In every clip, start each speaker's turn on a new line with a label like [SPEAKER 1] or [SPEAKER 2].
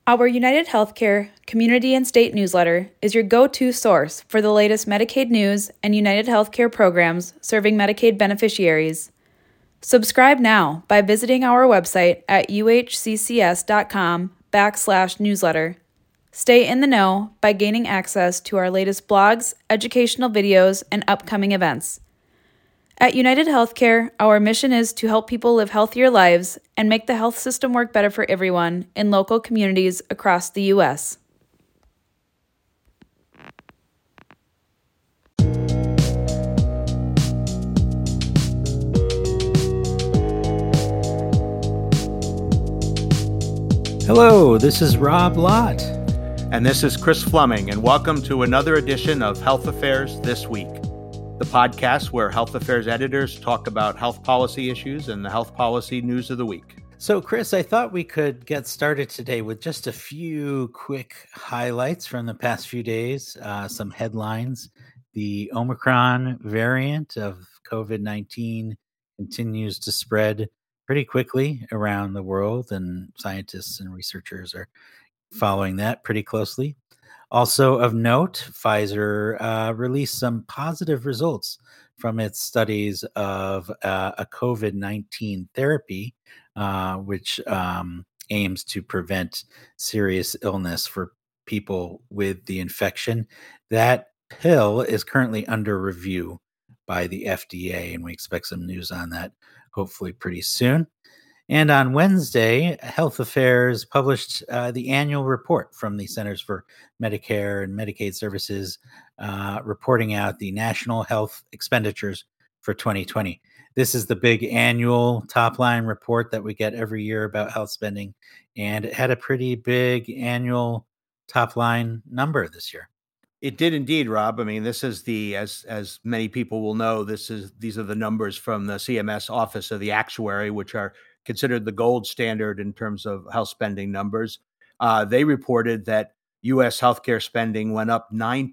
[SPEAKER 1] Our United Healthcare community and state newsletter is your go-to source for the latest Medicaid news and United Healthcare programs serving Medicaid beneficiaries. Subscribe now by visiting our website at uhccs.com/newsletter. Stay in the know by gaining access to our latest blogs, educational videos, and upcoming events. At United Healthcare, our mission is to help people live healthier lives and make the health system work better for everyone in local communities across the U.S.
[SPEAKER 2] Hello, this is Rob Lott.
[SPEAKER 3] And this is Chris Fleming, and welcome to another edition of Health Affairs This Week, the podcast where health affairs editors talk about health policy issues and the health policy news of the week.
[SPEAKER 2] So, Chris, I thought we could get started today with just a few quick highlights from the past few days, some headlines. The Omicron variant of COVID-19 continues to spread pretty quickly around the world, and scientists and researchers are following that pretty closely. Also of note, Pfizer released some positive results from its studies of a COVID-19 therapy, which aims to prevent serious illness for people with the infection. That pill is currently under review by the FDA, and we expect some news on that hopefully pretty soon. And on Wednesday, Health Affairs published the annual report from the Centers for Medicare and Medicaid Services, reporting out the national health expenditures for 2020. This is the big annual top-line report that we get every year about health spending, and it had a pretty big annual top-line number this year.
[SPEAKER 3] It did indeed, Rob. I mean, this is as many people will know, these are the numbers from the CMS Office of the Actuary, which are considered the gold standard in terms of health spending numbers. They reported that U.S. healthcare spending went up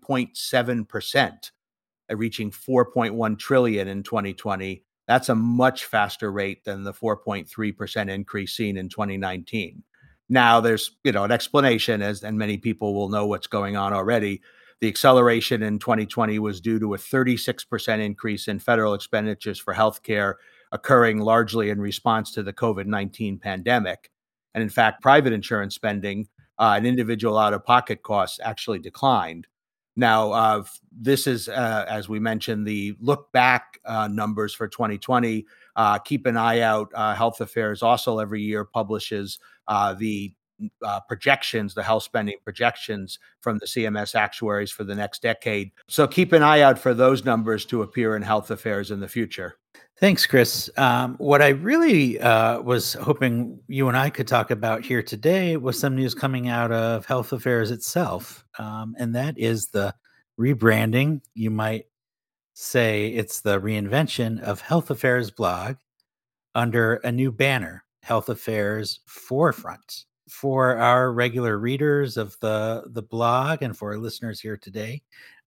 [SPEAKER 3] 9.7%, reaching $4.1 trillion in 2020. That's a much faster rate than the 4.3% increase seen in 2019. Now, there's an explanation, and many people will know what's going on already. The acceleration in 2020 was due to a 36% increase in federal expenditures for healthcare, occurring largely in response to the COVID-19 pandemic. And in fact, private insurance spending and individual out-of-pocket costs actually declined. Now, this is, as we mentioned, the look-back numbers for 2020. Keep an eye out. Health Affairs also every year publishes the projections, the health spending projections from the CMS actuaries for the next decade. So keep an eye out for those numbers to appear in Health Affairs in the future.
[SPEAKER 2] Thanks, Chris. What I really was hoping you and I could talk about here today was some news coming out of Health Affairs itself, and that is the rebranding. You might say it's the reinvention of Health Affairs blog under a new banner, Health Affairs Forefront. For our regular readers of the blog and for our listeners here today,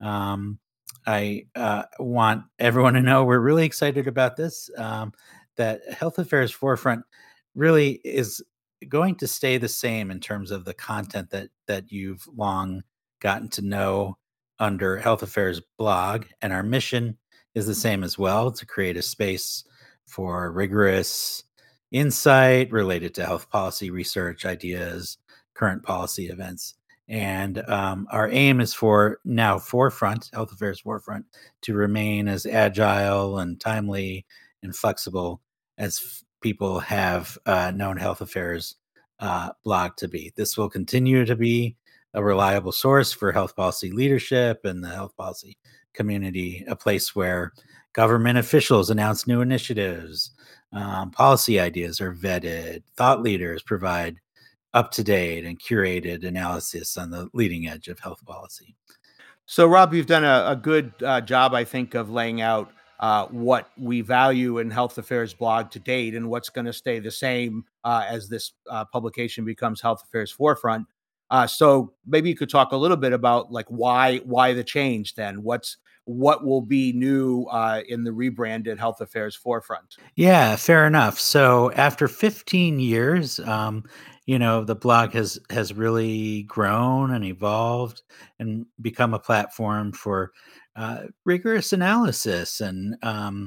[SPEAKER 2] I want everyone to know we're really excited about this, that Health Affairs Forefront really is going to stay the same in terms of the content that you've long gotten to know under Health Affairs blog. And our mission is the same as well, to create a space for rigorous insight related to health policy research, ideas, current policy events. And our aim is for now Forefront, Health Affairs Forefront, to remain as agile and timely and flexible as people have known Health Affairs blog to be. This will continue to be a reliable source for health policy leadership and the health policy community, a place where government officials announce new initiatives, policy ideas are vetted, thought leaders provide up-to-date and curated analysis on the leading edge of health policy.
[SPEAKER 3] So, Rob, you've done a good job, I think, of laying out what we value in Health Affairs blog to date and what's going to stay the same as this publication becomes Health Affairs Forefront. So maybe you could talk a little bit about why the change then? What will be new in the rebranded Health Affairs Forefront?
[SPEAKER 2] Yeah, fair enough. So after 15 years, the blog has really grown and evolved and become a platform for rigorous analysis and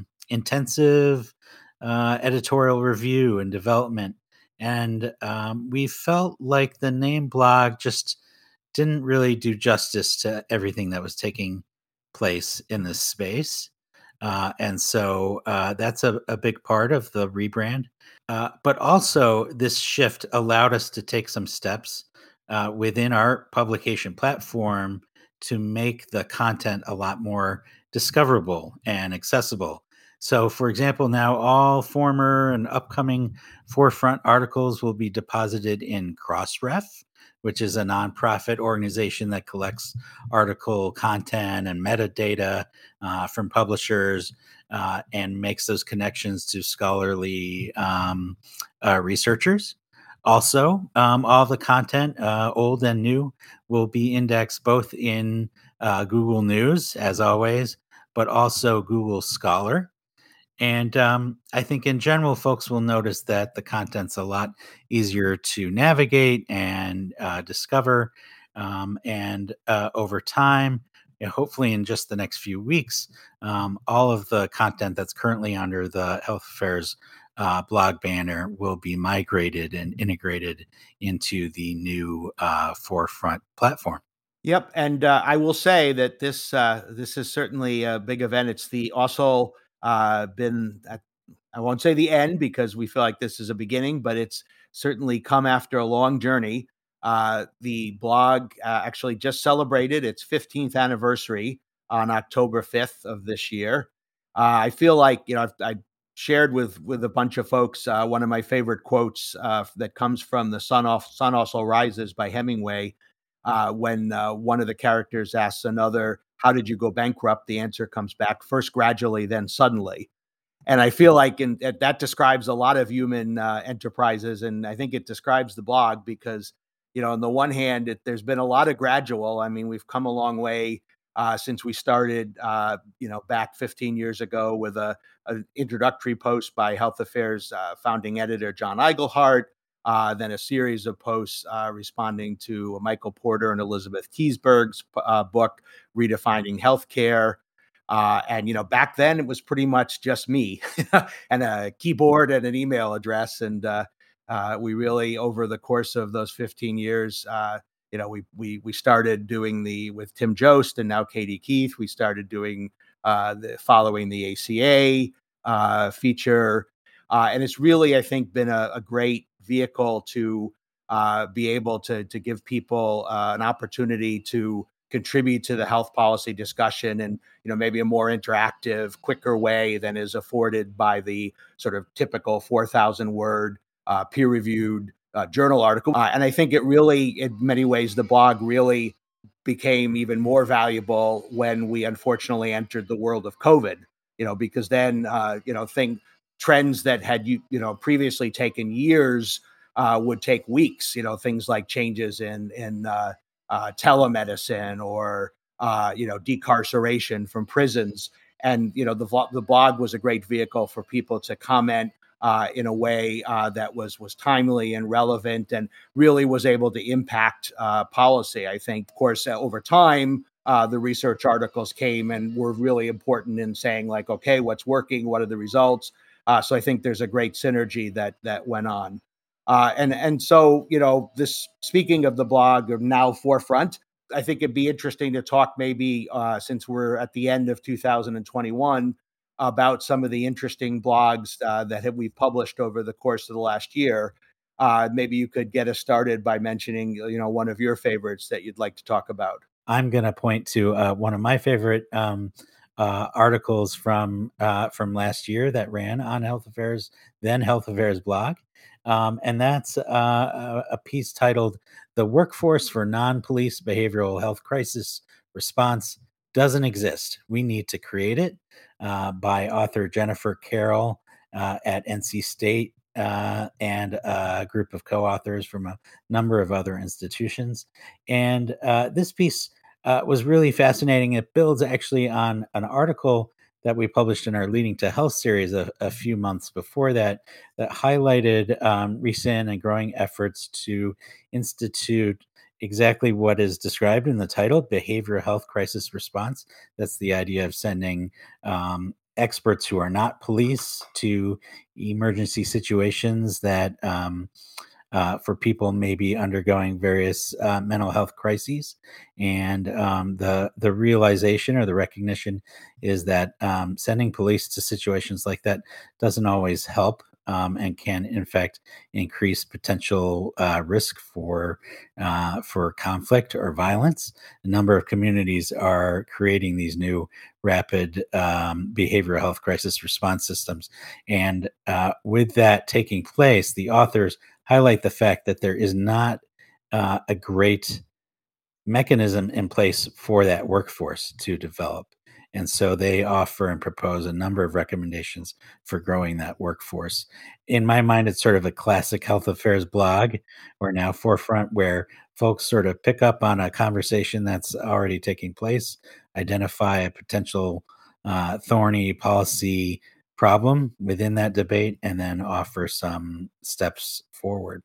[SPEAKER 2] intensive editorial review and development. And we felt like the name blog just didn't really do justice to everything that was taking place in this space. And so that's a big part of the rebrand. But also, this shift allowed us to take some steps within our publication platform to make the content a lot more discoverable and accessible. So, for example, now all former and upcoming Forefront articles will be deposited in Crossref, which is a nonprofit organization that collects article content and metadata from publishers and makes those connections to scholarly researchers. Also, all the content, old and new, will be indexed both in Google News, as always, but also Google Scholar. And I think in general, folks will notice that the content's a lot easier to navigate and discover. And over time, hopefully in just the next few weeks, all of the content that's currently under the Health Affairs blog banner will be migrated and integrated into the new Forefront platform.
[SPEAKER 3] Yep, and I will say that this is certainly a big event. It's the also been I won't say the end because we feel like this is a beginning, but it's certainly come after a long journey. The blog actually just celebrated its 15th anniversary on October 5th of this year. I feel like I shared with a bunch of folks one of my favorite quotes that comes from The Sun Also Rises by Hemingway. When one of the characters asks another, "How did you go bankrupt?" The answer comes back, "First gradually, then suddenly." And I feel like that describes a lot of human enterprises, and I think it describes the blog because, on the one hand, there's been a lot of gradual. I mean, we've come a long way since we started, back 15 years ago with an introductory post by Health Affairs founding editor John Eigelhart, then a series of posts responding to Michael Porter and Elizabeth Keseberg's book, Redefining Healthcare. And back then it was pretty much just me and a keyboard and an email address. And we really, over the course of those 15 years, we started doing with Tim Jost and now Katie Keith. We started doing following the ACA feature. And it's really, I think, been a great vehicle to be able to give people an opportunity to contribute to the health policy discussion and maybe a more interactive, quicker way than is afforded by the sort of typical 4,000 word peer-reviewed journal article. And I think it really, in many ways, the blog really became even more valuable when we unfortunately entered the world of COVID, because then trends that had previously taken years would take weeks. Things like changes in telemedicine or decarceration from prisons, and the blog was a great vehicle for people to comment in a way that was timely and relevant, and really was able to impact policy. I think, of course, over time, the research articles came and were really important in saying, like, okay, what's working? What are the results? So I think there's a great synergy that went on. And so, this, speaking of the blog of now Forefront, I think it'd be interesting to talk maybe since we're at the end of 2021 about some of the interesting blogs that we've published over the course of the last year. Maybe you could get us started by mentioning, one of your favorites that you'd like to talk about.
[SPEAKER 2] I'm going to point to one of my favorite articles from last year that ran on Health Affairs blog. And that's a piece titled "The Workforce for Non-Police Behavioral Health Crisis Response Doesn't Exist. We Need to Create It," by author Jennifer Carroll at NC State and a group of co-authors from a number of other institutions. And this piece was really fascinating. It builds actually on an article that we published in our Leading to Health series a few months before that highlighted recent and growing efforts to institute exactly what is described in the title, behavioral health crisis response. That's the idea of sending experts who are not police to emergency situations that for people maybe undergoing various mental health crises. And the realization or the recognition is that sending police to situations like that doesn't always help. And can, in fact, increase potential risk for conflict or violence. A number of communities are creating these new rapid behavioral health crisis response systems, and with that taking place, the authors highlight the fact that there is not a great mechanism in place for that workforce to develop. And so they offer and propose a number of recommendations for growing that workforce. In my mind, it's sort of a classic health affairs blog or now forefront where folks sort of pick up on a conversation that's already taking place, identify a potential thorny policy problem within that debate, and then offer some steps forward.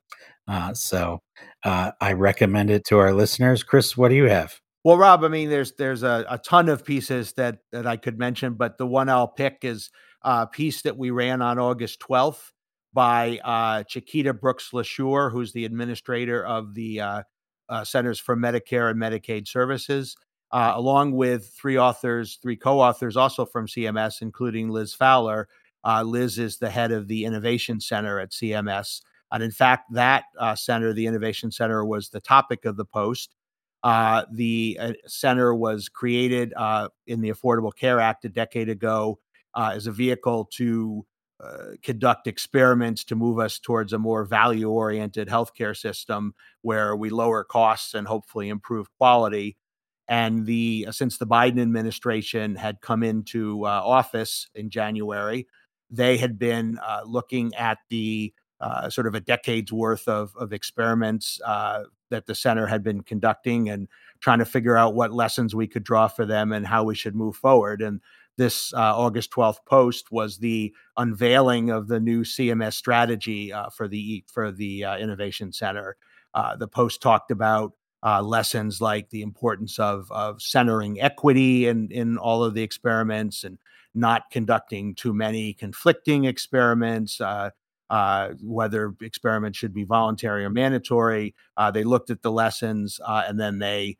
[SPEAKER 2] I recommend it to our listeners. Chris, what do you have?
[SPEAKER 3] Well, Rob, I mean, there's a ton of pieces that I could mention, but the one I'll pick is a piece that we ran on August 12th by Chiquita Brooks LaSure, who's the administrator of the Centers for Medicare and Medicaid Services, along with three co-authors also from CMS, including Liz Fowler. Liz is the head of the Innovation Center at CMS. And in fact, that center, the Innovation Center, was the topic of the post. The center was created in the Affordable Care Act a decade ago as a vehicle to conduct experiments to move us towards a more value-oriented healthcare system where we lower costs and hopefully improve quality. And since the Biden administration had come into office in January, they had been looking at the sort of a decade's worth of experiments that the center had been conducting and trying to figure out what lessons we could draw for them and how we should move forward. And this August 12th post was the unveiling of the new CMS strategy for the Innovation Center. The post talked about lessons like the importance of centering equity in all of the experiments and not conducting too many conflicting experiments, whether experiments should be voluntary or mandatory. They looked at the lessons and then they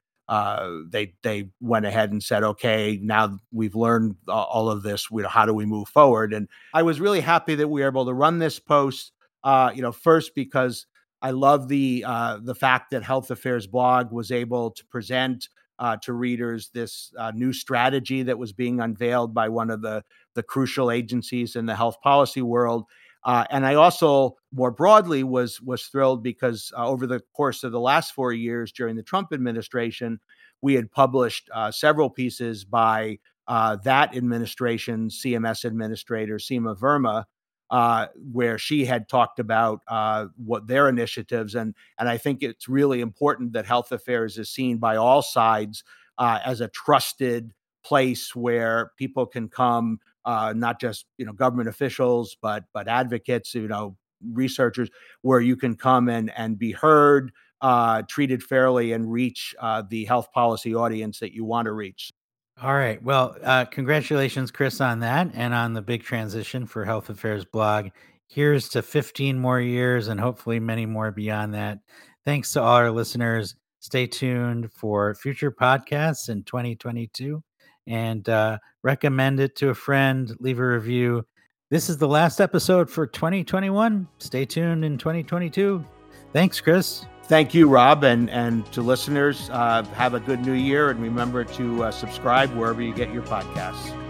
[SPEAKER 3] went ahead and said, okay, now we've learned all of this, how do we move forward? And I was really happy that we were able to run this post, first because I love the fact that Health Affairs Blog was able to present to readers this new strategy that was being unveiled by one of the crucial agencies in the health policy world. And I also, more broadly, was thrilled because over the course of the last 4 years during the Trump administration, we had published several pieces by that administration's CMS administrator, Seema Verma, where she had talked about what their initiatives. And I think it's really important that Health Affairs is seen by all sides as a trusted place where people can come, not just government officials, but advocates, researchers, where you can come and be heard, treated fairly, and reach the health policy audience that you want to reach.
[SPEAKER 2] All right. Well, congratulations, Chris, on that and on the big transition for Health Affairs Blog. Here's to 15 more years and hopefully many more beyond that. Thanks to all our listeners. Stay tuned for future podcasts in 2022 and recommend it to a friend. Leave a review. This is the last episode for 2021. Stay tuned in 2022. Thanks, Chris.
[SPEAKER 3] Thank you, Rob, and to listeners, have a good new year, and remember to subscribe wherever you get your podcasts.